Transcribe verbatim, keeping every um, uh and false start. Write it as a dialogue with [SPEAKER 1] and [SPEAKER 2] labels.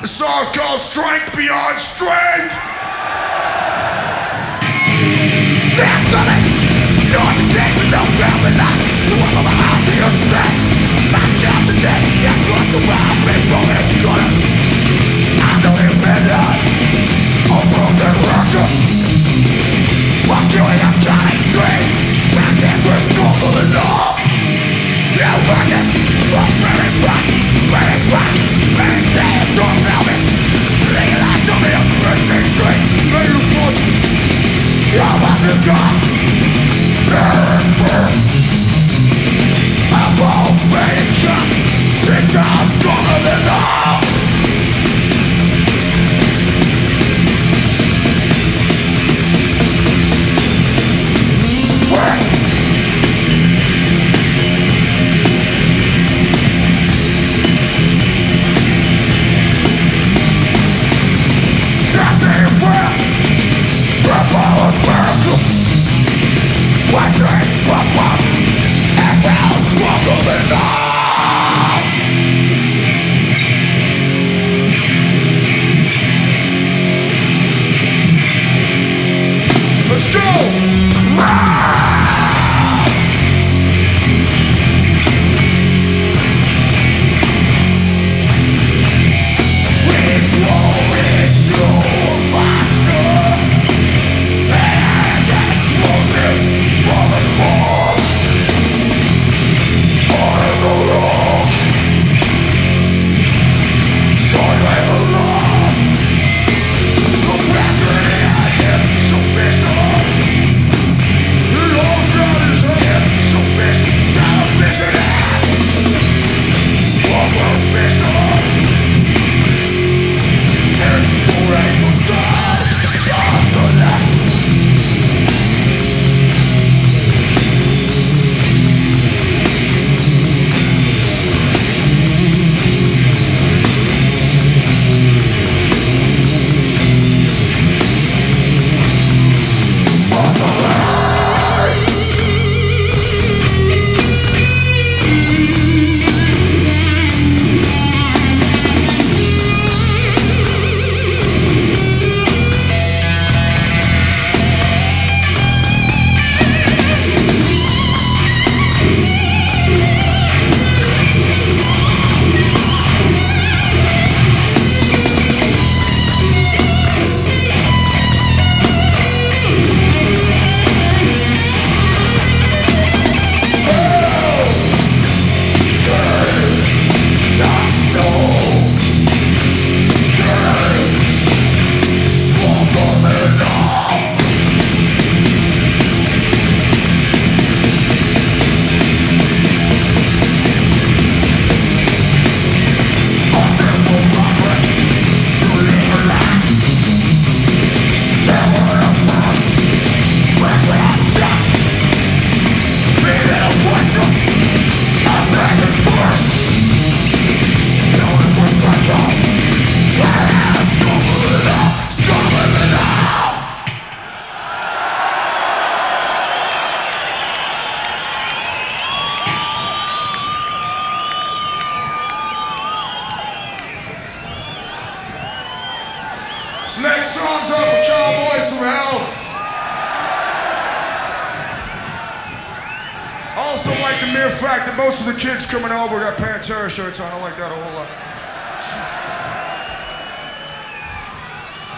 [SPEAKER 1] The song's called Strength Beyond Strength. That's nothing. You're the case of no family life. So I'm a behind the set. I count the day. I run to where I've been rolling. I know you've been done. I'm from the record. I'm doing a kind of dream. And this was struggle enough. You work it. I'm very back. Very back. Very days from now. Sling it out to me on Christian Street. May you fortune. You're about to die. I'm already trapped. Think I'm stronger than all. One drink, one pop, and we'll struggle it all. Let's go! Rah! We grow into a monster, and explosive. This next song's up for Cowboys from Hell. I also like the mere fact that most of the kids coming over got Pantera shirts on. I like that a whole lot.